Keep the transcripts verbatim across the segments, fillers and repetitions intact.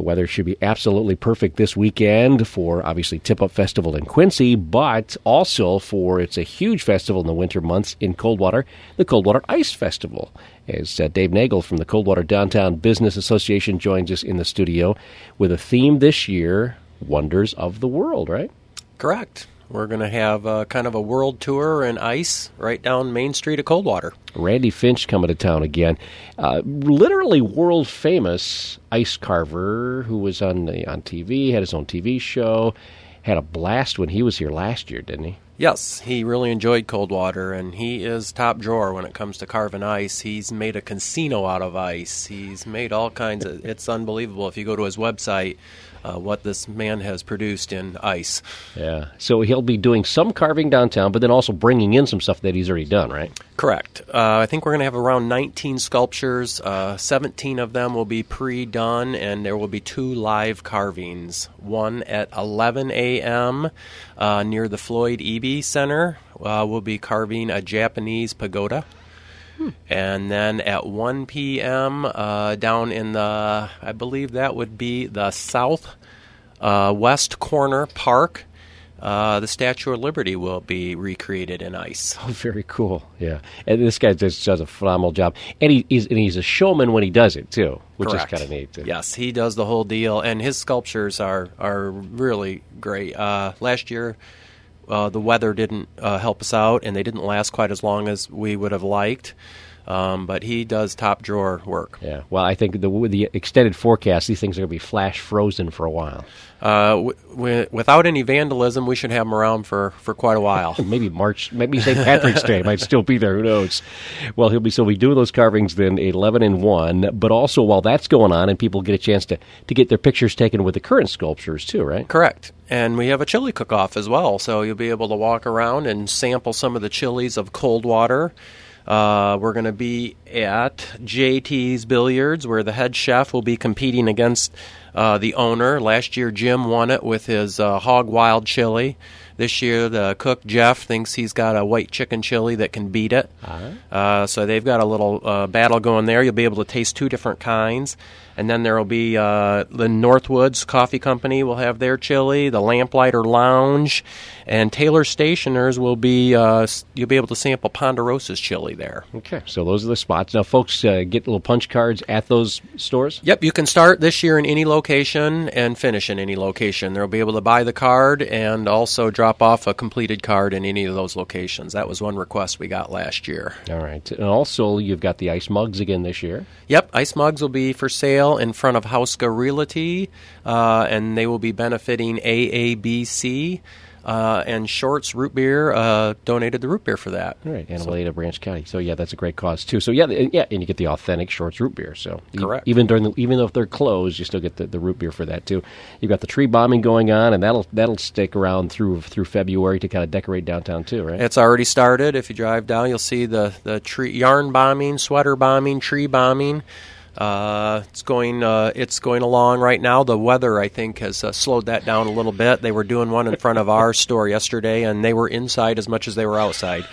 The weather should be absolutely perfect this weekend for, obviously, Tip Up Festival in Quincy, but also for, it's a huge festival in the winter months in Coldwater, the Coldwater Ice Festival. As uh, Dave Nagel from the Coldwater Downtown Business Association joins us in the studio with a theme this year, Wonders of the World, right? Correct. We're going to have uh, kind of a world tour in ice right down Main Street of Coldwater. Randy Finch coming to town again. Uh, literally world-famous ice carver who was on the, on T V, had his own T V show, had a blast when he was here last year, didn't he? Yes, he really enjoyed Coldwater, and he is top drawer when it comes to carving ice. He's made a casino out of ice. He's made all kinds of... It's unbelievable if you go to his website, uh, what this man has produced in ice. Yeah, so he'll be doing some carving downtown, but then also bringing in some stuff that he's already done, right? Correct. Uh, I think we're going to have around nineteen sculptures. Uh, seventeen of them will be pre-done, and there will be two live carvings. One at eleven a.m. Uh, near the Floyd Eby Center. Uh, we'll be carving a Japanese pagoda. Hmm. And then at one p.m. Uh, down in the, I believe that would be the south uh, west corner park, Uh, the Statue of Liberty will be recreated in ice. Oh, very cool. Yeah. And this guy just does a phenomenal job. And, he, he's, and he's a showman when he does it, too, which Correct. is kind of neat, too. Yes, he does the whole deal, and his sculptures are, are really great. Uh, last year, uh, the weather didn't uh, help us out, and they didn't last quite as long as we would have liked. Um, but he does top drawer work. Yeah. Well, I think the, with the extended forecast, these things are going to be flash frozen for a while. Uh, w- w- without any vandalism, we should have them around for, for quite a while. Maybe March, maybe Saint Patrick's Day might still be there. Who knows? Well, he'll be so we do those carvings then at eleven and one, but also while that's going on, and people get a chance to, to get their pictures taken with the current sculptures too, right? Correct. And we have a chili cook-off as well, so you'll be able to walk around and sample some of the chilies of Coldwater. Uh, we're going to be at J T's Billiards, where the head chef will be competing against uh, the owner. Last year, Jim won it with his uh, Hog Wild chili. This year, the cook, Jeff, thinks he's got a white chicken chili that can beat it. Uh-huh. Uh, so they've got a little uh, battle going there. You'll be able to taste two different kinds. And then there will be uh, the Northwoods Coffee Company will have their chili, the Lamplighter Lounge, and Taylor Stationers will be, uh, you'll be able to sample Ponderosa's chili there. Okay, so those are the spots. Now, folks, uh, get little punch cards at those stores? Yep, you can start this year in any location and finish in any location. They'll be able to buy the card and also drop off a completed card in any of those locations. That was one request we got last year. All right. And also, you've got the ice mugs again this year. Yep, ice mugs will be for sale in front of Hauska Realty, uh, and they will be benefiting A A B C. Uh, and Shorts Root Beer uh, donated the root beer for that. All right, Annalena, so, Branch County. So yeah, that's a great cause too. So yeah, yeah, and you get the authentic Shorts root beer. So correct. You, even during the, even though if they're closed, you still get the, the root beer for that too. You've got the tree bombing going on, and that'll that'll stick around through through February to kind of decorate downtown too, right? It's already started. If you drive down, you'll see the the tree yarn bombing, sweater bombing, tree bombing. Uh, it's going. Uh, it's going along right now. The weather, I think, has uh, slowed that down a little bit. They were doing one in front of our store yesterday, and they were inside as much as they were outside.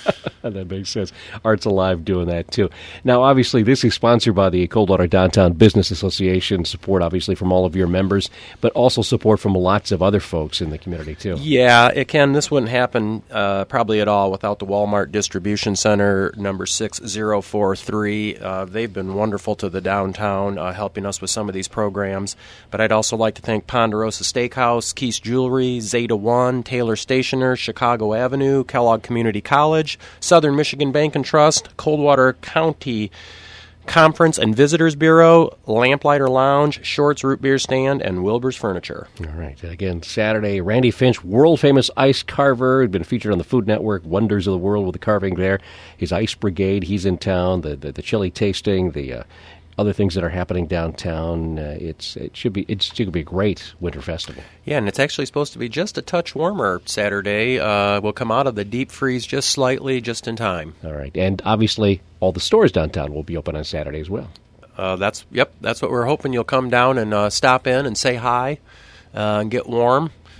That makes sense. Arts Alive doing that, too. Now, obviously, this is sponsored by the Coldwater Downtown Business Association, support, obviously, from all of your members, but also support from lots of other folks in the community, too. Yeah, it can. This wouldn't happen uh, probably at all without the Walmart Distribution Center, number six zero four three. Uh, they've been wonderful to the downtown, uh, helping us with some of these programs. But I'd also like to thank Ponderosa Steakhouse, Keith's Jewelry, Zeta One, Taylor Stationer, Chicago Avenue, Kellogg Community College, Southern Michigan Bank and Trust, Coldwater County Conference and Visitors Bureau, Lamplighter Lounge, Shorts Root Beer Stand, and Wilbur's Furniture. All right. Again, Saturday, Randy Finch, world-famous ice carver, had been featured on the Food Network, Wonders of the World with the carving there. His Ice Brigade, he's in town, the the, the chili tasting, the uh, other things that are happening downtown. Uh, it's it should be it's going to be a great winter festival. Yeah, and it's actually supposed to be just a touch warmer Saturday. Uh, we'll come out of the deep freeze just slightly, just in time. All right, and obviously all the stores downtown will be open on Saturday as well. Uh, that's yep, that's what we're hoping. You'll come down and uh, stop in and say hi, uh, and get warm.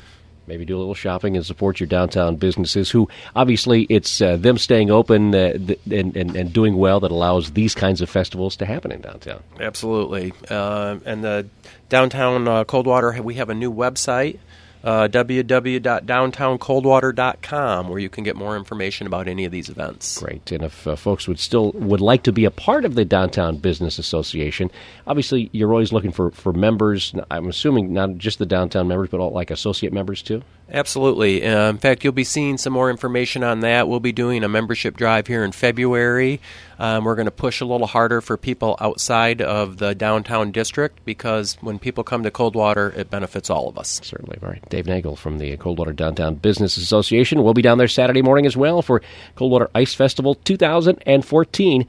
maybe do a little shopping and support your downtown businesses who, obviously, it's uh, them staying open uh, th- and, and, and doing well that allows these kinds of festivals to happen in downtown. Absolutely. Uh, and the downtown uh, Coldwater, we have a new website, uh, w w w dot downtown coldwater dot com, where you can get more information about any of these events. Great. And if uh, folks would still would like to be a part of the Downtown Business Association, obviously you're always looking for, for members. I'm assuming not just the downtown members, but all, like associate members too? Absolutely. Uh, in fact, you'll be seeing some more information on that. We'll be doing a membership drive here in February. Um, we're going to push a little harder for people outside of the downtown district because when people come to Coldwater, it benefits all of us. Certainly. All right. Dave Nagel from the Coldwater Downtown Business Association. We'll be down there Saturday morning as well for Coldwater Ice Festival two thousand fourteen.